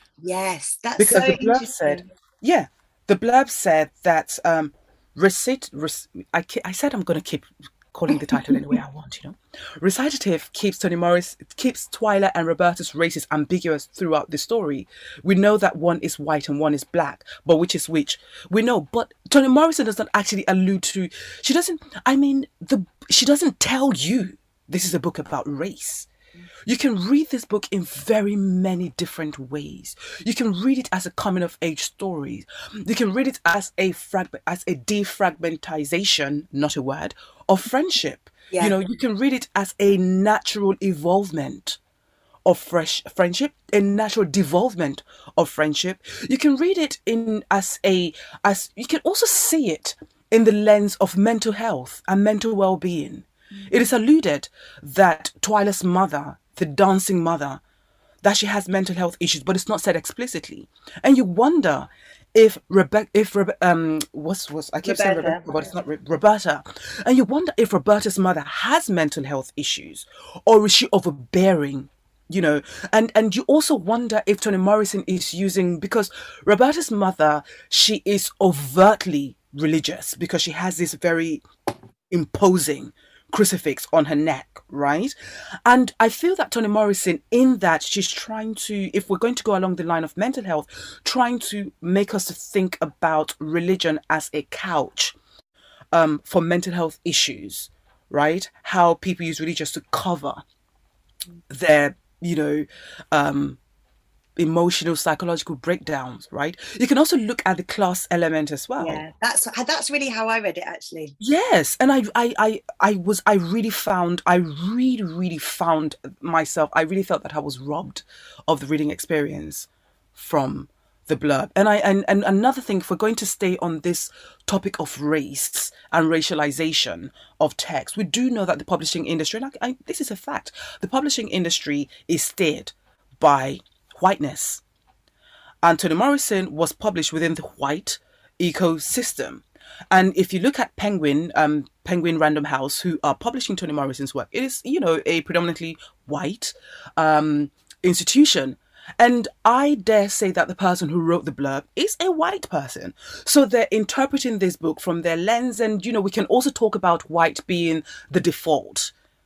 Yes, that's because so the blurb interesting. said, yeah, the blurb said that um, recit, rec- I, ke- I said I'm going to keep calling the title any way I want, you know. Recitative keeps Toni Morris, keeps Twyla and Roberta's races ambiguous throughout the story. We know that one is white and one is black, but which is which? We know, but Toni Morrison does not actually allude to, she doesn't, I mean, the she doesn't tell you this is a book about race. You can read this book in very many different ways. You can read it as a coming of age story. You can read it as a frag- as a defragmentization, not a word, of friendship. Yeah. You know, you can read it as a natural evolvement of fresh friendship, a natural devolvement of friendship. You can read it in as a as you can also see it in the lens of mental health and mental well-being. It is alluded that Twyla's mother, the dancing mother, that she has mental health issues, but it's not said explicitly. And you wonder if Rebecca, if Rebe- um, what's what's I keep saying Roberta. Rebecca, but it's not Re- Roberta. And you wonder if Roberta's mother has mental health issues, or is she overbearing? You know, and and you also wonder if Toni Morrison is using, because Roberta's mother, she is overtly religious because she has this very imposing crucifix on her neck, right? And I feel that Toni Morrison, in that she's trying to, if we're going to go along the line of mental health, trying to make us to think about religion as a couch um, for mental health issues, right? How people use religion to cover their, you know, um, emotional, psychological breakdowns, right? You can also look at the class element as well. Yeah, that's that's really how I read it, actually. Yes, and I, I, I, I was, I really found, I really, really found myself, I really felt that I was robbed of the reading experience from the blurb. And I, and, and another thing, if we're going to stay on this topic of race and racialization of text, we do know that the publishing industry, and I, I, this is a fact, the publishing industry is steered by whiteness. And Toni Morrison was published within the white ecosystem. And if you look at Penguin, um, Penguin Random House, who are publishing Toni Morrison's work, it is, you know, a predominantly white um, institution. And I dare say that the person who wrote the blurb is a white person. So they're interpreting this book from their lens. And, you know, we can also talk about white being the default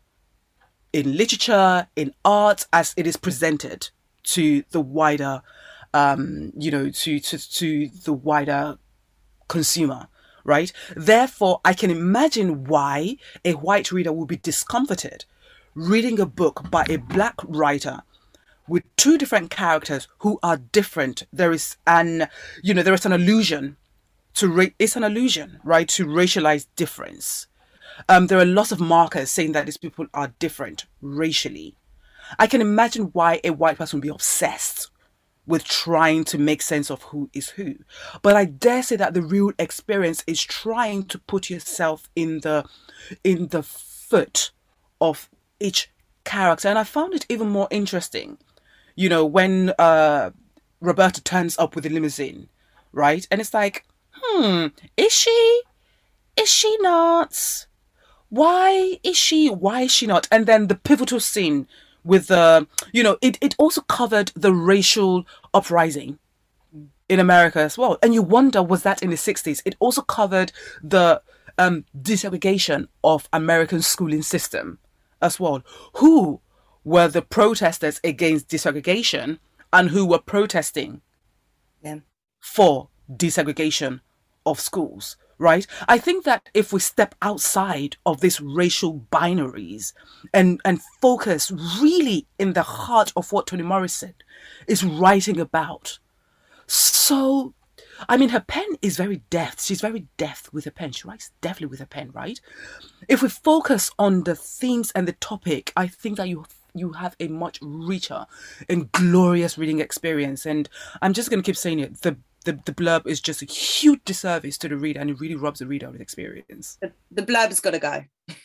in literature, in art, as it is presented to the wider, um, you know, to, to, to the wider consumer, right? Therefore, I can imagine why a white reader will be discomforted reading a book by a black writer with two different characters who are different. There is an, you know, there is an allusion to, ra- it's an allusion, right, to racialized difference. Um, there are lots of markers saying that these people are different racially. I can imagine why a white person would be obsessed with trying to make sense of who is who. But I dare say that the real experience is trying to put yourself in the in the foot of each character. And I found it even more interesting, you know, when uh, Roberta turns up with the limousine, right? And it's like, hmm, is she? Is she not? Why is she? Why is she not? And then the pivotal scene with the, you know, it, it also covered the racial uprising in America as well. And you wonder, was that in the sixties? It also covered the um, desegregation of American schooling system as well. Who were the protesters against desegregation and who were protesting yeah. for desegregation of schools, right? I think that if we step outside of these racial binaries and, and focus really in the heart of what Toni Morrison is writing about, so, I mean, her pen is very deft. She's very deft with her pen. She writes deftly with her pen, right? If we focus on the themes and the topic, I think that you you have a much richer and glorious reading experience. And I'm just going to keep saying it. The, the the blurb is just a huge disservice to the reader, and it really robs the reader of the experience. The, the blurb's got to go.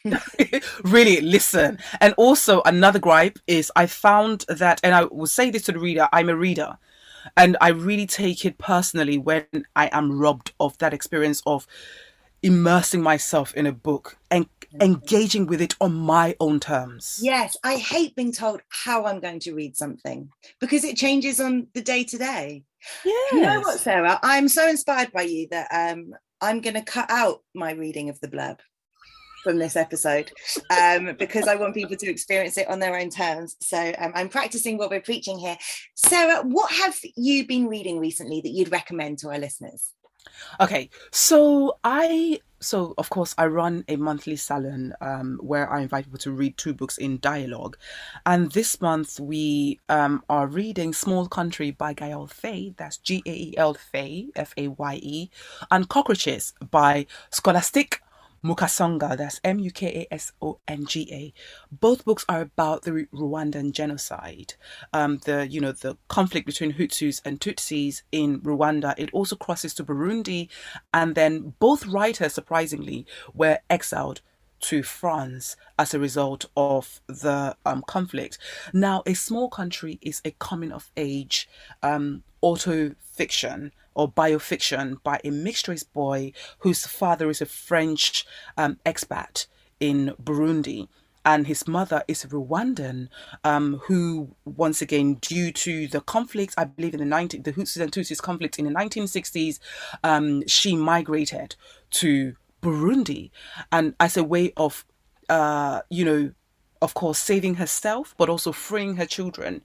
Really, listen. And also another gripe is I found that, and I will say this to the reader, I'm a reader. And I really take it personally when I am robbed of that experience of immersing myself in a book and engaging with it on my own terms. Yes, I hate being told how I'm going to read something because it changes on the day to day. Yes. You know what, Sarah? I'm so inspired by you that um, I'm going to cut out my reading of the blurb from this episode um, because I want people to experience it on their own terms. So um, I'm practicing what we're preaching here. Sarah, what have you been reading recently that you'd recommend to our listeners? Okay, so I, so of course I run a monthly salon um, where I invite people to read two books in dialogue. And this month we um, are reading Small Country by Gael Faye, that's G A E L Faye, F A Y E, and Cockroaches by Scholastic Mukasonga, that's M U K A S O N G A. Both books are about the Rwandan genocide, um, the you know the conflict between Hutus and Tutsis in Rwanda. It also crosses to Burundi, and then both writers, surprisingly, were exiled to France as a result of the um, conflict. Now, A Small Country is a coming of age um, auto fiction or biofiction by a mixed race boy whose father is a French um, expat in Burundi. And his mother is a Rwandan um, who, once again, due to the conflict, I believe in the nineteen the Hutus and Tutsis conflict in the nineteen sixties, um, she migrated to Burundi, and as a way of, uh, you know, of course, saving herself, but also freeing her children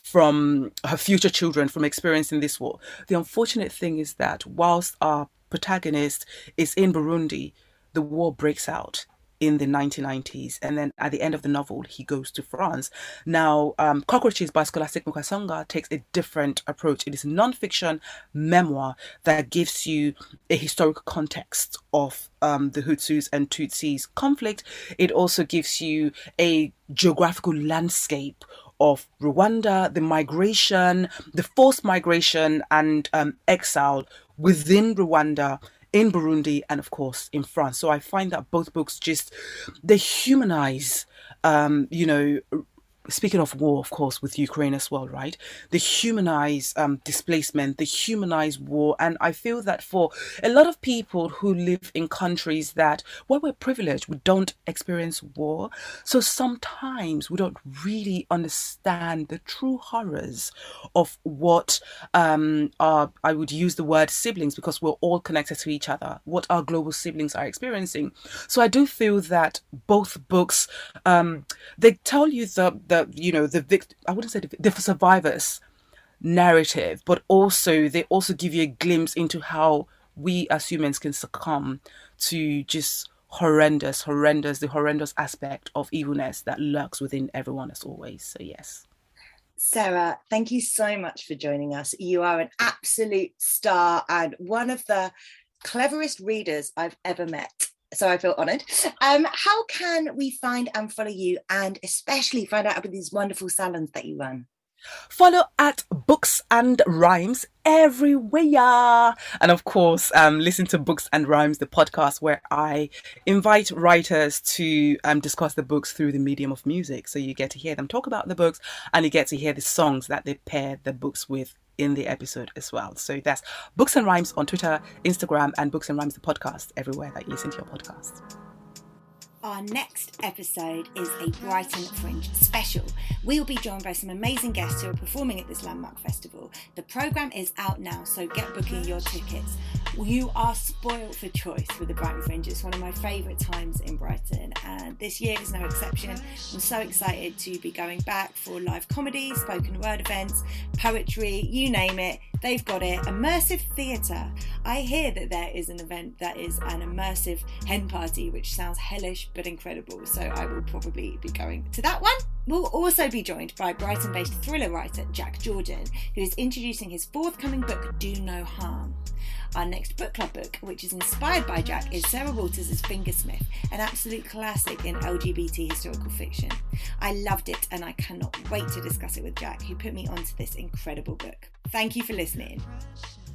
from her future children from experiencing this war. The unfortunate thing is that whilst our protagonist is in Burundi, the war breaks out in the nineteen nineties, and then at the end of the novel he goes to France. Now um, Cockroaches by Scholastic Mukasonga takes a different approach. It is a non-fiction memoir that gives you a historical context of um, the Hutus and Tutsis conflict. It also gives you a geographical landscape of Rwanda, the migration, the forced migration and um, exile within Rwanda, in Burundi, and of course in France. So I find that both books just, they humanize, um, you know, speaking of war, of course, with Ukraine as well, right? They humanize um, displacement, they humanize war. And I feel that for a lot of people who live in countries that, where we're privileged, we don't experience war. So sometimes we don't really understand the true horrors of what um, our, I would use the word siblings, because we're all connected to each other, what our global siblings are experiencing. So I do feel that both books, um, they tell you the, the you know, the vict- I wouldn't say the, the survivors narrative, but also they also give you a glimpse into how we as humans can succumb to just horrendous, horrendous, the horrendous aspect of evilness that lurks within everyone as always. So yes. Sarah, thank you so much for joining us. You are an absolute star and one of the cleverest readers I've ever met. So I feel honoured. Um, how can we find and follow you, and especially find out about these wonderful salons that you run? Follow at Books and Rhymes everywhere. And of course, um, listen to Books and Rhymes, the podcast where I invite writers to um, discuss the books through the medium of music. So you get to hear them talk about the books, and you get to hear the songs that they pair the books with in the episode as well. So that's Books and Rhymes on Twitter, Instagram, and Books and Rhymes the podcast everywhere that you listen to your podcast. Our next episode is a Brighton Fringe special. We'll be joined by some amazing guests who are performing at this landmark festival. The programme is out now, so get booking your tickets. You are spoilt for choice with the Brighton Fringe. It's one of my favourite times in Brighton, and this year is no exception. I'm so excited to be going back for live comedy, spoken word events, poetry, you name it. They've got it. Immersive theatre. I hear that there is an event that is an immersive hen party, which sounds hellish but incredible, so I will probably be going to that one. We'll also be joined by Brighton-based thriller writer Jack Jordan, who is introducing his forthcoming book, Do No Harm. Our next book club book, which is inspired by Jack, is Sarah Waters' Fingersmith, an absolute classic in L G B T historical fiction. I loved it and I cannot wait to discuss it with Jack, who put me onto this incredible book. Thank you for listening.